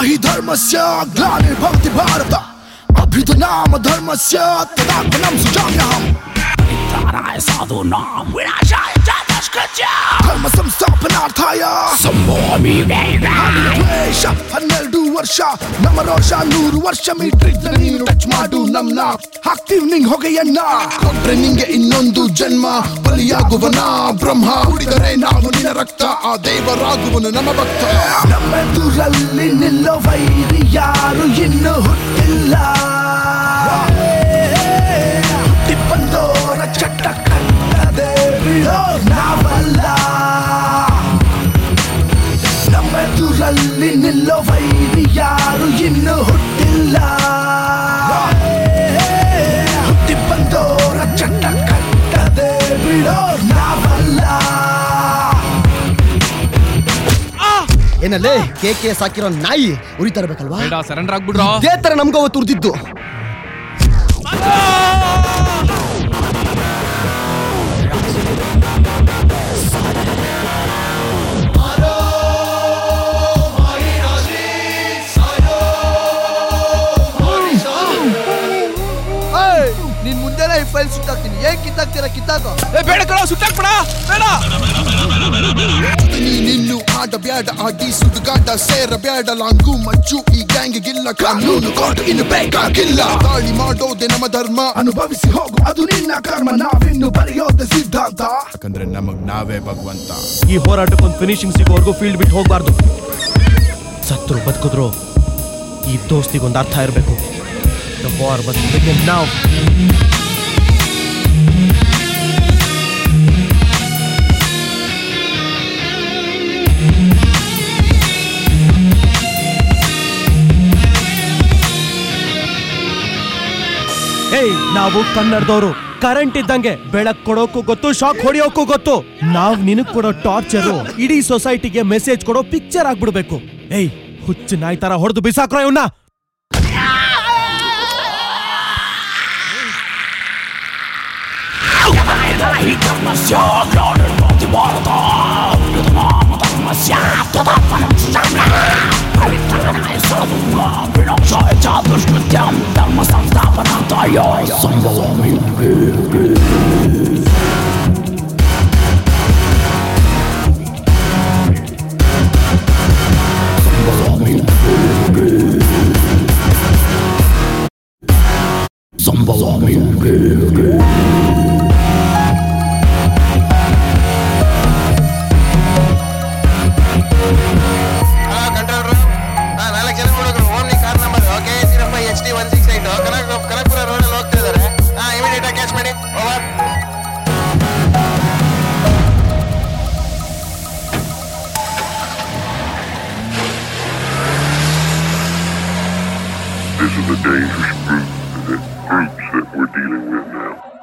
हि धर्मस्य ग्लानिर्भवति भारत अभ्युदनाम धर्मस्य तदात्मनं सृजाम्यहम् परित्राणाय साधूनां विनाशाय च दुष्कृत्य धर्म संस्थापनार्थाय सम्भवामि ದ್ವೇಷ 12 ವರ್ಷ ನಮ್ಮ ರೋಷ 100 ವರ್ಷ ಮೀಟ್ರಿದ್ದ ನೀನು ಟಚ್ ಮಾಡು ನಮ್ನ ಹಾಕ್ತೀವಿ ನಿಂಗ್ ಹೊಗೆಯನ್ನ ಕೊಟ್ರೆ ನಿಂಗೆ ಇನ್ನೊಂದು ಜನ್ಮ ಬಲಿಯಾಗುವನ ಬ್ರಹ್ಮ ಕುಡಿದರೆ ನಾವು ನಿನ್ನ ರಕ್ತ ಆ ದೇವರಾಗುವನು ನಮ್ಮ ಭಕ್ತ ನಮ್ಮೆದುರಲ್ಲಿ ನಿಲ್ಲೋ ವೈರಿ ಯಾರು ಇನ್ನು ಹುಟ್ಟಿಲ್ಲ ಹುಟ್ಟಿಬಂದೋರ ಚಟ್ಟ ಕಟ್ಟದೆ ಬಿಡೋ ನಾವಲ್ಲ ನಮ್ಮೆದುರಲ್ಲಿ ನಿಲ್ಲೋ ವೈರಿ ಯಾರು ಇನ್ನು ಹುಟ್ಟಿಲ್ಲ ಹುಟ್ಟಿಬಂದೋರ ಚಟ್ಟ ಕಟ್ಟದೆ ಬಿಡೋ ನಾವಲ್ಲ ಏನಲ್ಲೇ ಕೇಕೆ ಸಾಕಿರೋ ನಾಯಿ ಉರಿತಾ ಇರ್ಬೇಕಲ್ವಾ ಸರೆಂಡರ್ ಆಗ್ಬಿಡ್ರೋ ಇದೇ ತರ ನಮ್ಗೆ ಅವತ್ತು ಉರಿದಿದ್ದು ನಿನ್ ಮುಂದೆನೇ ಈ ಫೈಲ್ ಸುಟ್ಟಾಕ್ತೀನಿ ಏನ್ ಕಿತ್ತಾಕ್ತೀರಾ ಕಿತ್ತಾಕೋ ಬೇಡ ಕಣ ಸುಟ್ಟಾಕ್ಬೇಡ ಬೇಡ ನೀನಿನ್ನು ಆಡಬ್ಯಾಡ ಆಡಿ ಸುಡುಗಾಟ ಸೇರಬ್ಯಾಡ ಲಾಂಗು ಮಚ್ಚು ಈ ಗ್ಯಾಂಗಿಗಿಲ್ಲ ಕಾನೂನು ಕೋರ್ಟ್ ಇನ್ನು ಬೇಕಾಗಿಲ್ಲ ದಾಳಿ ಮಾಡೋದೆ ನಮ್ಮ ಧರ್ಮ ಅನುಭವಿಸಿ ಹೋಗು ಅದು ನಿನ್ನ ಕರ್ಮ ನಾವಿನ್ನು ಬರೆಯೋದೆ ಸಿದ್ಧಾಂತ ಯಾಕಂದ್ರೆ ನಮಗ್ ನಾವೇ ಭಗವಂತ ಈ ಹೋರಾಟಕ್ಕೊಂದು ಫಿನಿಶಿಂಗ್ ಸಿಗೋವರೆಗೂ ಫೀಲ್ಡ್ ಬಿಟ್ಟು ಹೋಗ್ಬಾರ್ದು ಸತ್ರು ಬದುಕಿದ್ರು ಈ ದೋಸ್ತಿಗೊಂದು ಅರ್ಥ ಇರಬೇಕು The war must begin now. ನಾವು ಕನ್ನಡದವರು ಕರೆಂಟ್ ಇದ್ದಂಗೆ ಬೆಳಕ್ ಕೊಡೋಕು ಗೊತ್ತು ಶಾಕ್ ಹೊಡಿಯೋಕು ಗೊತ್ತು ನಾವ್ ನಿನಗ್ ಕೊಡೋ ಟಾರ್ಚರು ಇಡೀ ಸೊಸೈಟಿಗೆ ಮೆಸೇಜ್ ಕೊಡೋ ಪಿಕ್ಚರ್ ಆಗ್ಬಿಡ್ಬೇಕು ಹುಚ್ಚು ನಾಯಿ ತರ ಹೊಡೆದು ಬಿಸಾಕ್ರೋ ಇವನ್ನ ಧರ್ಮಸ್ಯ ಗ್ಲಾನಿರ್ಭವತಿ ಭಾರತ ಅಭ್ಯುದನಾಮ ಧರ್ಮಸ್ಯ ತದಾತ್ಮನಂ ಸೃಜಾಮ್ಯಹಂ ಪರಿತ್ರಾಣಾಯ ಸಾಧೂನಾಂ ವಿನಾಶಾಯ ಚ ದುಷ್ಕೃತ್ಯಂ ಧರ್ಮ ಸಂಸ್ಥಾಪನಾರ್ಥಾಯ ಸಂಭವಾಮಿ This is a dangerous group that we're dealing with now.